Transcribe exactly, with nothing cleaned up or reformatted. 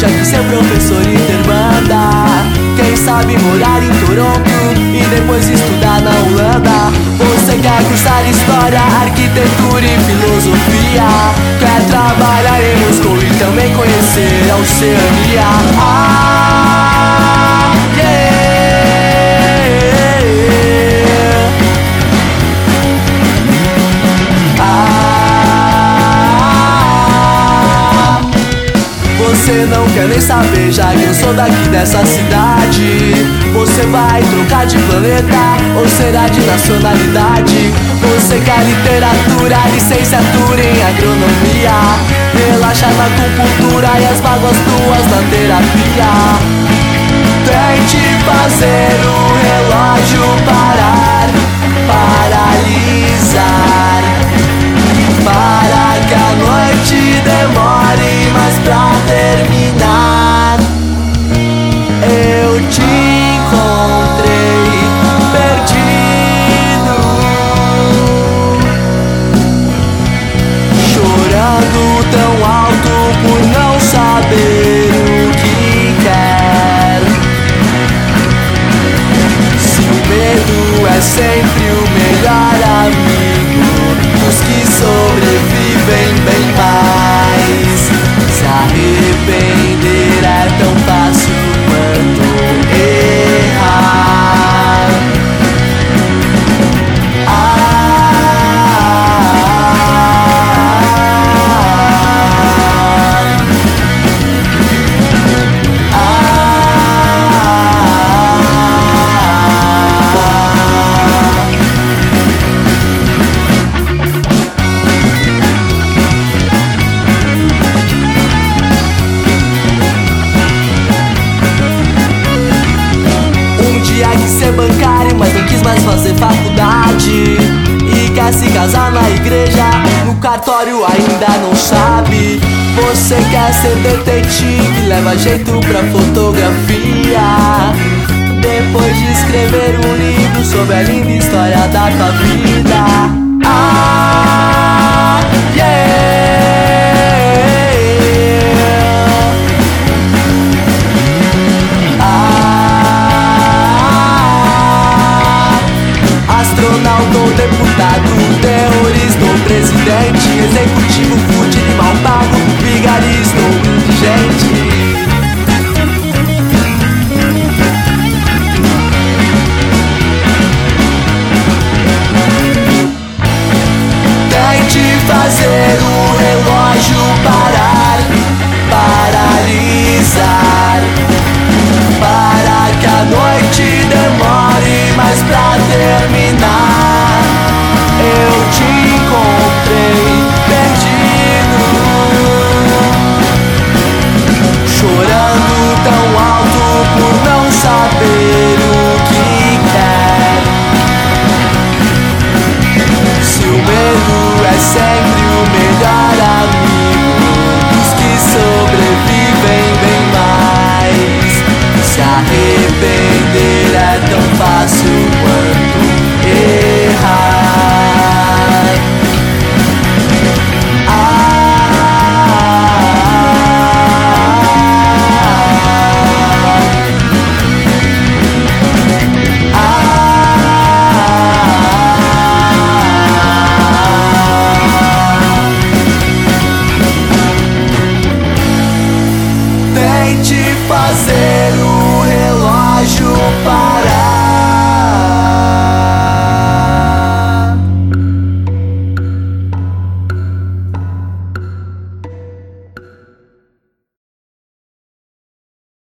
já que seu professor interbanda. Quem sabe morar em Toronto e depois estudar na Holanda. Você quer cursar história, arquitetura e filosofia. Quer trabalhar em Moscou e também conhecer a Oceania. Ah, yeah. Ah, você não quer nem saber, já que eu sou daqui dessa cidade. Você vai trocar de planeta ou será de nacionalidade? Você quer literatura, licenciatura em agronomia. Relaxa na acupuntura e as mágoas tuas na terapia. Tente fazer o relógio parar, paralisar, para que a noite demore mais pra terminar. Eu te encontrei perdido, chorando tão alto por não saber o que quer. Se o medo é sempre o melhor amigo dos que sobrevivem bem mais, se arrepender é tão fácil quanto errar. Ah, ah, quis ser bancário, mas não quis mais fazer faculdade. E quer se casar na igreja, no cartório ainda não sabe. Você quer ser detetive, leva jeito pra fotografia. Depois de escrever um livro sobre a linda história da tua vida. Ah, yeah. Astronauta ou deputado, terrorista ou presidente, executivo, fudido e mal pago, vigarista ou indigente.